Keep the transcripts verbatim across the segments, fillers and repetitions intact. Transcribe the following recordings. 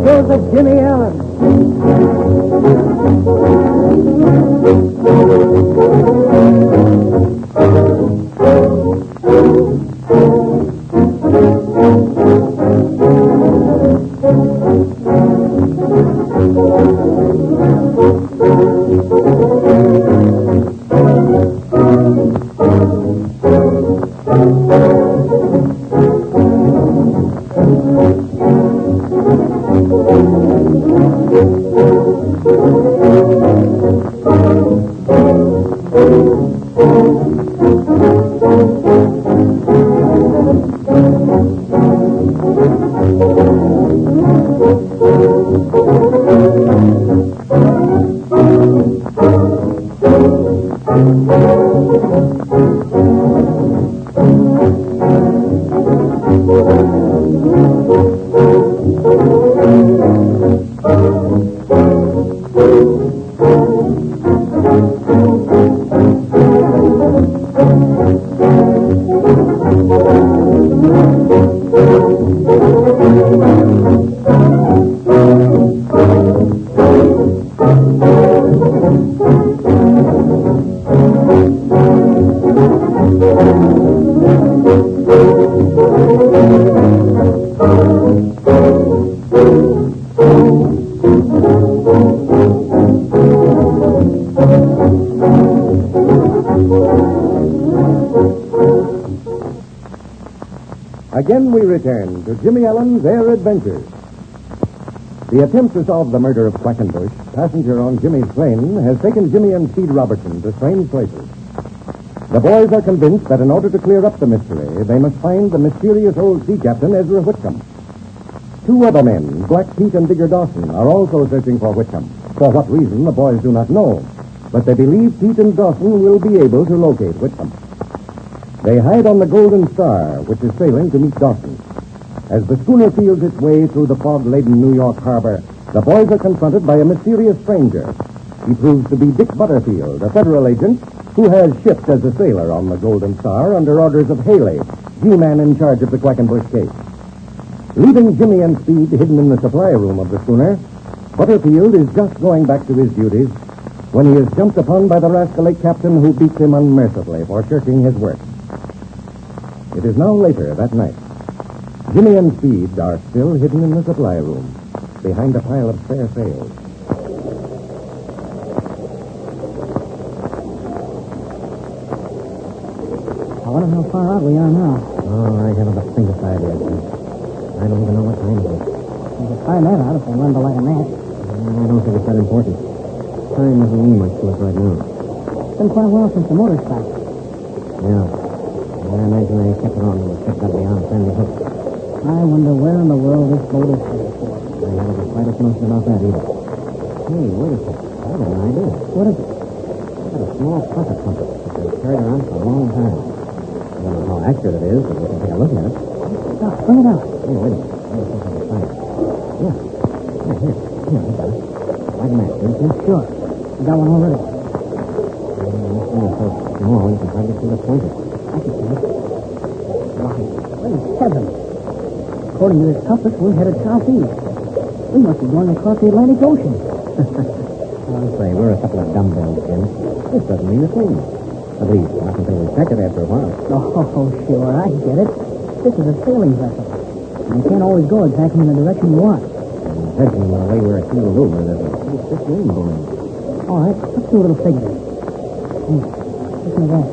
Adventures of Jimmy Allen. Again we return to Jimmy Allen's Air Adventures. The attempt to solve the murder of Quackenbush, passenger on Jimmy's plane, has taken Jimmy and Speed Robertson to strange places. The boys are convinced that in order to clear up the mystery, they must find the mysterious old sea captain, Ezra Whitcomb. Two other men, Black Pete and Digger Dawson, are also searching for Whitcomb. For what reason, the boys do not know. But they believe Pete and Dawson will be able to locate Whitcomb. They hide on the Golden Star, which is sailing to meet Dawson. As the schooner feels its way through the fog-laden New York harbor, the boys are confronted by a mysterious stranger. He proves to be Dick Butterfield, a federal agent who has shipped as a sailor on the Golden Star under orders of Haley, G-man in charge of the Quackenbush case. Leaving Jimmy and Speed hidden in the supply room of the schooner, Butterfield is just going back to his duties when he is jumped upon by the rascally captain who beats him unmercifully for shirking his work. It is now later that night. Jimmy and Speed are still hidden in the supply room, behind a pile of spare sails. I wonder how far out we are now. Oh, I haven't the faintest idea, sir. I don't even know what time it is. We could find that out if we learn to light a match. I don't think it's that important. Time doesn't mean much to us right now. It's been quite a while since the motor stopped. Yeah. I imagine they kept it on when the ship got beyond Sandy Hook. I wonder where in the world this boat is headed for. I haven't the slightest notion about that either. Hey, wait a second. I have an idea. What is it? I've got a small pocket compass that they've carried around for a long time. I don't know how accurate it is, but we can take a look at it. Stop, bring it out. Hey, wait a minute. Let me see if I can find it. Yeah. Yeah, here. Here, I got it. Light a match, didn't you? Sure. You got one already. Uh, this thing is so small, you can hardly see the pointer. I can see it. Right. Wait, heaven. According to this compass, we're headed southeast. We must be going across the Atlantic Ocean. I'll say, we're a couple of dumbbells, Jim. This doesn't mean a thing. At least, not until we check it after a while. Oh, sure, I get it. This is a sailing vessel. And you can't always go exactly in the direction you want. And judging by the way we're heeled over, there's a pretty stiff wind blowing. All right, let's do a little figuring. Hmm. Listen to that.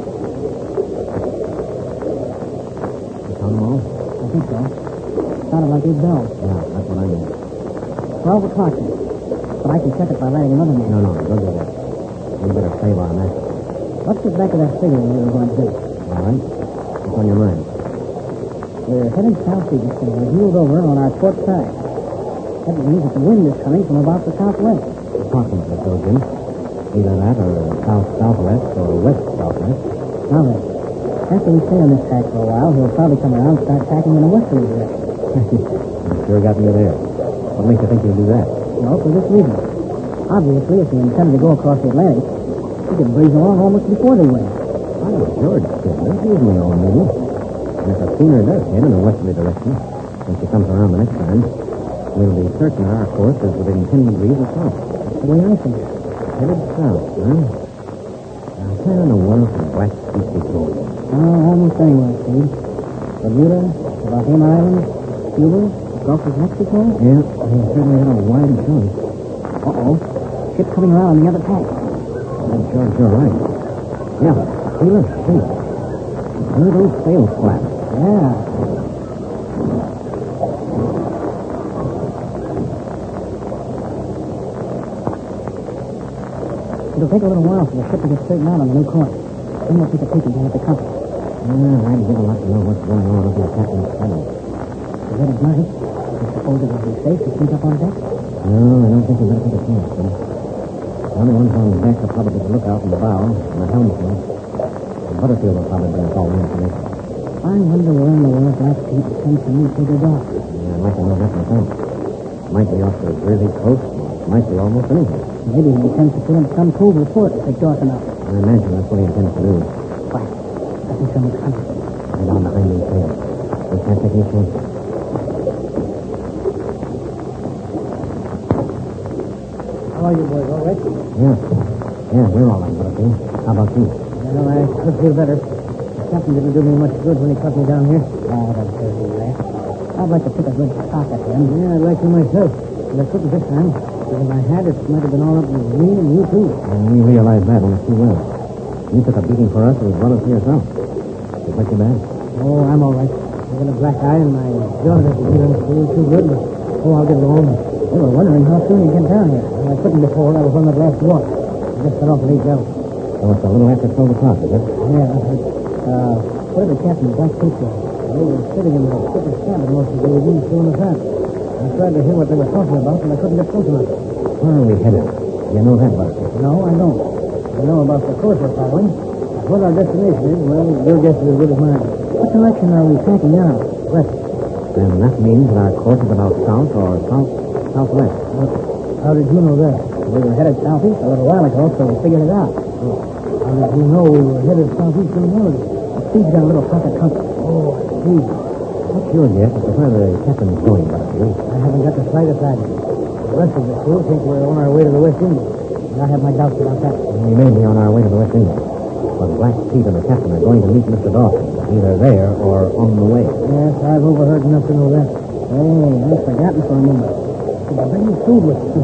You found them all? I think so. Sounded like eight bells. Yeah, that's what I mean. Twelve o'clock then. But I can check it by lighting another man. No, no, don't do that. We better save our match. Let's get back to that figuring we were going to do. All right? What's on your mind? We're headed southeast and we're heeled over on our port side. That means that the wind is coming from about the southwest. Approximately so, Jim. Either that or south-southwest or west-southwest. Now then, after we stay on this tack for a while, he'll probably come around and start tacking in a westerly direction. You sure got me there. What makes you think he'll do that? Well, for this reason. Obviously, if he intended to go across the Atlantic, he could breeze along almost before the wind. Oh, George, kid, that gives me all moving. And if the schooner does head in a westerly direction, when she comes around the next time, We'll be certain our course is within ten degrees of south. That's the way I think it. Headed south, huh? Now, where in the world can Black Creek be going? Oh, almost anywhere, Steve. Bermuda, the Bahama Islands, Cuba, Gulf of Mexico. Yeah, we certainly got a wide choice. Uh-oh. Ship coming around on the other tack. Oh, George, you're right. Yeah, see, look, see. Look at those sails flap. Yeah. It'll take a little while for the ship to get straightened out on the new course. Then we'll take a peek again at the compass. Yeah, I'd give a lot to know what's going on with your captain's cabin. It's late at night. I suppose it will be safe to sleep up on deck? No, I don't think we'd better take a chance, son. The only ones on deck are probably the lookout in the bow and the helmsman. And Butterfield will probably bring us all the information. I wonder where in the world that Pete sent for me figured out. Yeah, I'd like to know that myself. It might be off the Jersey coast, or it might be almost anything. Maybe he intends to put in some cool report if they dark enough. I imagine that's what he intends to do. Why? I think someone's coming. Right on behind these sails. We can't take any chances. How are you boys, all right? Yeah. Yeah, we're all right, Butterfield. How about you? Well, I could feel better. The captain didn't do me much good when he caught me down here. Oh, that dirty rat. I'd like to take a good shot at him. Yeah, I'd like to myself. But I couldn't this time. If I had, it might have been all up with me and you, too. And we realize that only too well. You took a beating for us as well as for yourself. Is that too bad? Oh, I'm all right. I've got a black eye and my jaw doesn't feel too, too good, but oh, I'll get along. They were wondering how soon you'd get down here. When I couldn't before, I was on the last watch. I just got off at eight bells. So it's a little after twelve o'clock, is it? Yeah, that's right. Uh, where did the captain Black Creek go? They were sitting in the skipper's cabin most of the day, didn't show in the front. I tried to hear what they were talking about, but I couldn't get close enough. Where are we headed? You know that, Butterfield? No, I don't. I know about the course we're following. What our destination is, well, your guess is as good as mine. What direction are we tacking now? West. Then that means that our course is about south or south southwest. Well, how did you know that? We were headed southeast a little while ago, so we figured it out. Oh. How did you know we were headed southeast in the morning? Steve's got a little pocket compass. Oh, Steve. What's your guess as to where the captain's going, Butterfield? I haven't got the slightest idea. The rest of the crew think we're on our way to the West Indies. And I have my doubts about that. We may be on our way to the West Indies. But Black Pete and the captain are going to meet Mister Dawson, either there or on the way. Yes, I've overheard enough to know that. Hey, I've forgotten for a moment. Did I bring you food with me?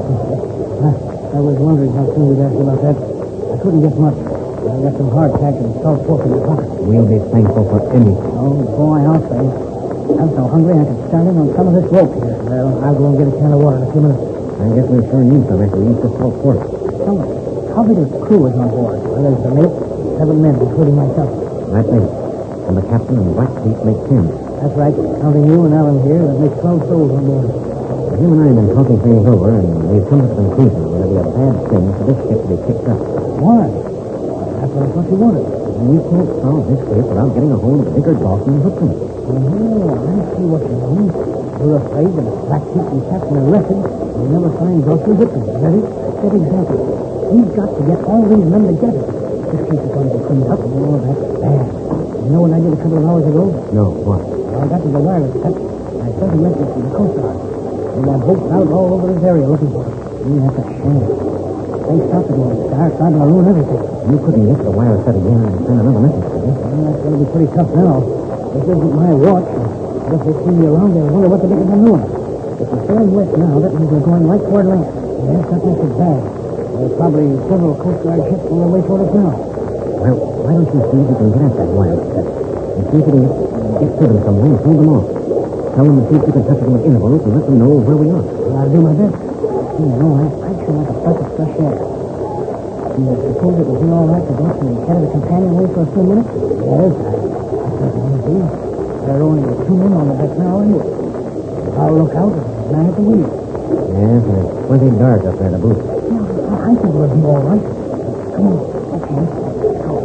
I was wondering how soon you'd ask about that. I couldn't get much. I got some hardtack and salt pork in the pocket. We'll be thankful for anything. Oh, boy, I'll say. I'm so hungry I could start in on some of this rope here. Well, I'll go and get a can of water in a few minutes. I guess we sure need some after we eat this salt pork. Tell me, how big a crew is on board? Well, there's the mate, seven men, including myself. That's eight. And the captain and Black Pete make ten. That's right. Counting you and Alan here, that makes twelve souls on board. Him and I have been talking things over, and we've come to the conclusion that it'll be a bad thing for this ship to be picked up. Why? That's what I thought you wanted. And we can't solve this case without getting a hold of the bigger Dawson and Hudson. Oh, I see what you mean. You're afraid that if Black Pete and Captain are arrested, you'll never find Dawson Hudson. Is that it? That's exactly. We've got to get all these men together. This case is going to be cleaned up. Oh, that's bad. You know what I did a couple of hours ago? No, what? Well, I got to the wireless set. I sent a message to the Coast Guard. They got boats out all over this area looking for us. We have to shame. They stopped it when it starts. I'm going to ruin everything. You couldn't get the wire set again and send another message, could you? Well, that's going to be pretty tough now. This isn't my watch. If they see me around, they'll wonder what the heck I'm doing. If we're sailing west now, that means we're going right toward land. Yes, that makes it bad. There's probably several Coast Guard ships on their way toward us now. Well, why don't you see if you can get at that wire set and see if you can get to them somewhere and hold them off. Tell them to see if you can touch them at intervals and let them know where we are. Well, I'll do my best. You know, I, I'd sure like a breath of fresh air. Do you suppose it would be all right to go to the head of the companionway for a few minutes? Yes, I, I think it would be. There are only two men on the deck now anyway. I'll look out and the man at the wheel. Yes, and it's plenty dark up there to boot. Yeah, I, I think we'll be all right. Come on. Okay. Let's go.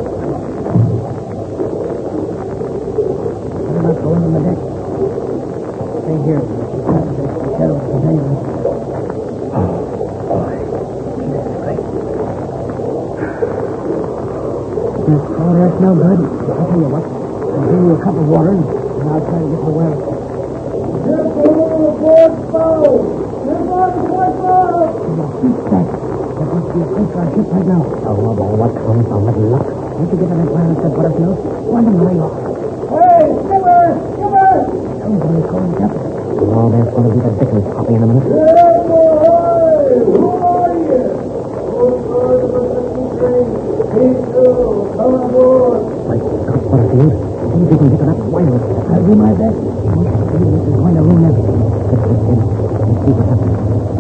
Better not go into the deck. Stay here. The shadow of the companionway. Oh, boy. This is great. Oh, that's no good. I'll tell you what. I'll give you a cup of water, and, and I'll try to get the well. Just a little board foul. Ship right now. Oh, well, what comes on that luck? Once you get to that wireless that Butterfield, want them to lay off. Hey, Skipper! Skipper! Somebody's calling the captain. Oh, there's going to be the Dickens copy in a minute. Hey, boy! Who are you? Oh, sorry, but this is train. Keep still. Come aboard. My God, Butterfield. See if you can get to that wireless. I'll do my best. This is going to ruin everything. Let's get in. Let's see what happens.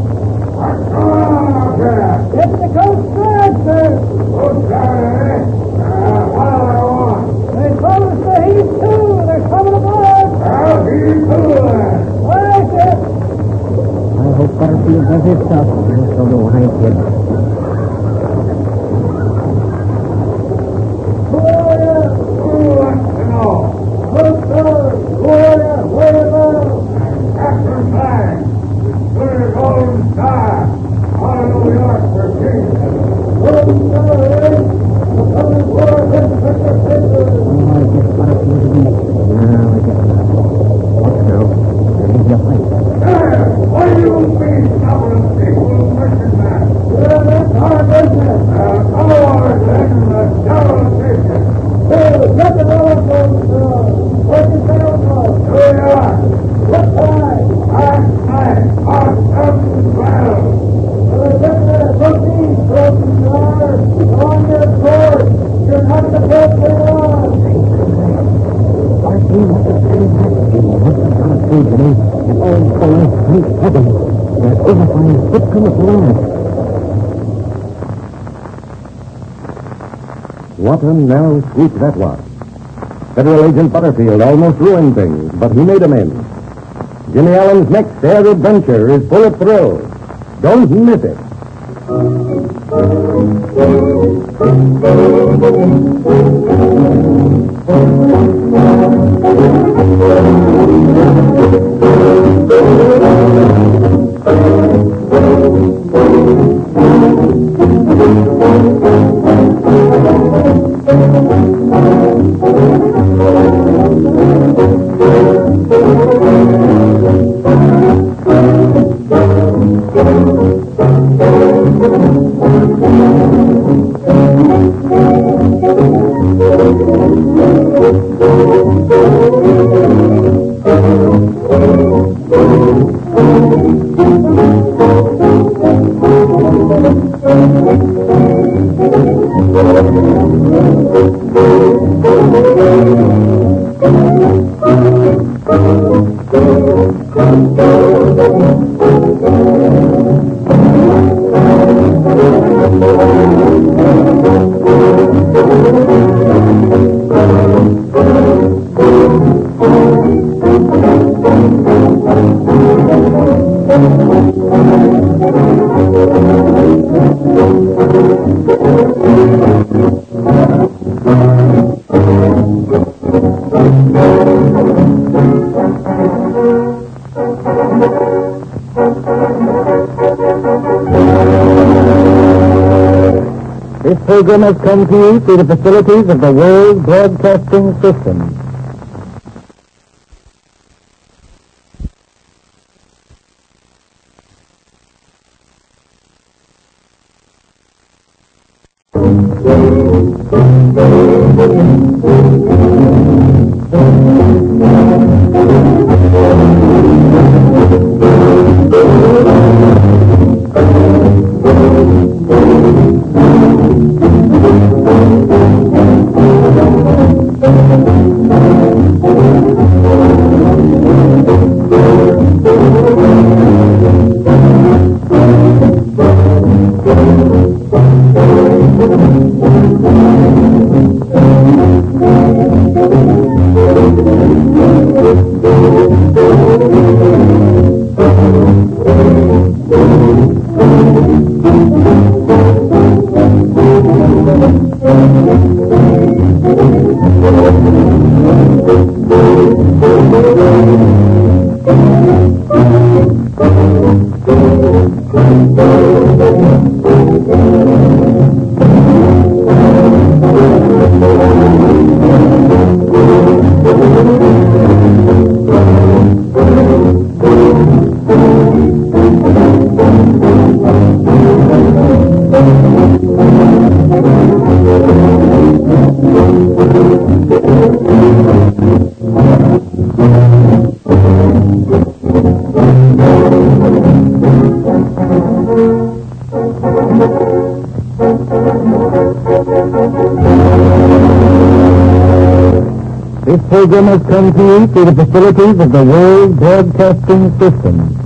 Get the coast guard, sir. Coast guard, eh? Uh, what do they want? They told us to heave to. They're coming aboard. I'll heave to then. All right, sir. I hope Butterfield does his stuff. So do I, kid. Who are you? Who wants to know? Coast guard. Who are you? Where are you bound? Captain Flag. Clear Golden Star. Out of New York for King. Golden Star, eh? We're coming forward with the picture papers. Oh, I guess Butterfield is next. No, I guess not. What now? There may be a fight. There! What do you mean, stubborn people, merchantman? Yeah, that's our business. Uh, come over, then, and let's settle the business. Hey, get the telephone, sir. What's the telephone? New York. What time? Half nine. Half seven twelve. Well, get there. Look these, broken jar. On your course. You're not supposed to run. Butterfield must have seen that. He must have got it through, Jimmy. And oh, boy, thank heaven. That overflying ship come at last. What a narrow squeak that was. Federal Agent Butterfield almost ruined things, but he made amends. Jimmy Allen's next air adventure is full of thrills. Don't miss it. This program has come to you through the facilities of the World Broadcasting System. program has come to you through the facilities of the World Broadcasting System.